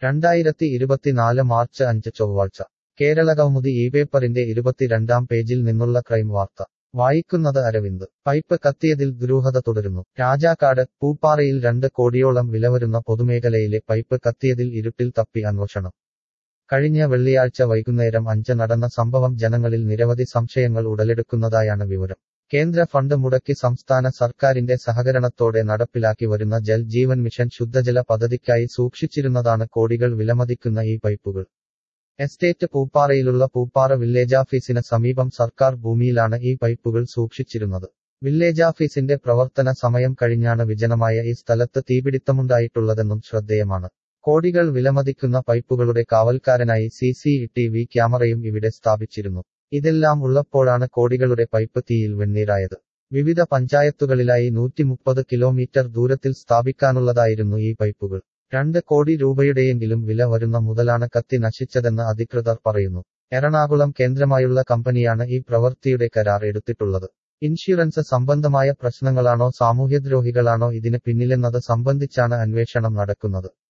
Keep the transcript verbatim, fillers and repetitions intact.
രണ്ടായിരത്തി ഇരുപത്തിനാല് മാർച്ച് അഞ്ച് ചൊവ്വാഴ്ച കേരളകൗമുദി ഈ പേപ്പറിന്റെ ഇരുപത്തിരണ്ടാം പേജിൽ നിന്നുള്ള ക്രൈം വാർത്ത വായിക്കുന്നത് അരവിന്ദ്. പൈപ്പ് കത്തിയതിൽ ദുരൂഹത തുടരുന്നു. രാജാക്കാട് പൂപ്പാറയിൽ രണ്ട് കോടിയോളം വിലവരുന്ന പൊതുമേഖലയിലെ പൈപ്പ് കത്തിയതിൽ ഇരുട്ടിൽ തപ്പി അന്വേഷണം. കഴിഞ്ഞ വെള്ളിയാഴ്ച വൈകുന്നേരം അഞ്ച് നടന്ന സംഭവം ജനങ്ങളിൽ നിരവധി സംശയങ്ങൾ ഉടലെടുക്കുന്നതായാണ് വിവരം. കേന്ദ്ര ഫണ്ട് മുടക്കി സംസ്ഥാന സർക്കാരിന്റെ സഹകരണത്തോടെ നടപ്പിലാക്കി വരുന്ന ജൽ ജീവൻ മിഷൻ ശുദ്ധജല പദ്ധതിക്കായി സൂക്ഷിച്ചിരുന്നതാണ് കോടികൾ വിലമതിക്കുന്ന ഈ പൈപ്പുകൾ. എസ്റ്റേറ്റ് പൂപ്പാറയിലുള്ള പൂപ്പാറ വില്ലേജാഫീസിന് സമീപം സർക്കാർ ഭൂമിയിലാണ് ഈ പൈപ്പുകൾ സൂക്ഷിച്ചിരുന്നത്. വില്ലേജാഫീസിന്റെ പ്രവർത്തന സമയം കഴിഞ്ഞാണ് വിജനമായ ഈ സ്ഥലത്ത് തീപിടിത്തമുണ്ടായിട്ടുള്ളതെന്നും ശ്രദ്ധേയമാണ്. കോടികൾ വിലമതിക്കുന്ന പൈപ്പുകളുടെ കാവൽക്കാരനായി സി സി ടി വി ക്യാമറയും ഇവിടെ സ്ഥാപിച്ചിരുന്നു. ഇതെല്ലാം ഉള്ളപ്പോഴാണ് കോടികളുടെ പൈപ്പ് തീയിൽ വെണ്ണീറായത്. വിവിധ പഞ്ചായത്തുകളിലായി നൂറ്റിമുപ്പത് കിലോമീറ്റർ ദൂരത്തിൽ സ്ഥാപിക്കാനുള്ളതായിരുന്നു ഈ പൈപ്പുകൾ. രണ്ട് കോടി രൂപയുടെയെങ്കിലും വില വരുന്ന മുതലാണ് കത്തി നശിച്ചതെന്ന് അധികൃതർ പറയുന്നു. എറണാകുളം കേന്ദ്രമായുള്ള കമ്പനിയാണ് ഈ പ്രവൃത്തിയുടെ കരാർ എടുത്തിട്ടുള്ളത്. ഇൻഷുറൻസ് സംബന്ധമായ പ്രശ്നങ്ങളാണോ സാമൂഹ്യദ്രോഹികളാണോ ഇതിന് പിന്നിലെന്നത് സംബന്ധിച്ചാണ് അന്വേഷണം നടക്കുന്നത്.